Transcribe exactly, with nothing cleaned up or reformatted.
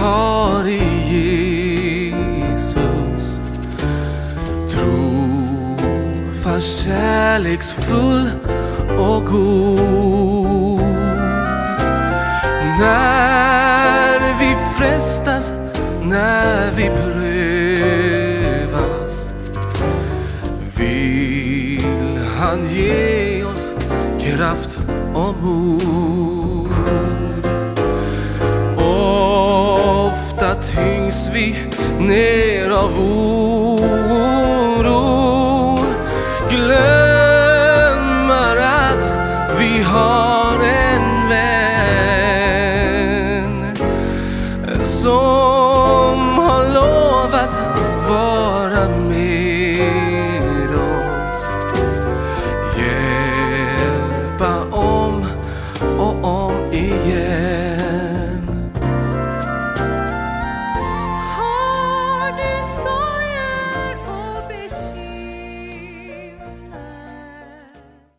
har i Jesus. Trofast, kärleksfull och god. När vi frestas, när vi prövas, vill han ge oss kraft och mod. Ofta tyngs vi ner av oro, glömmer att vi har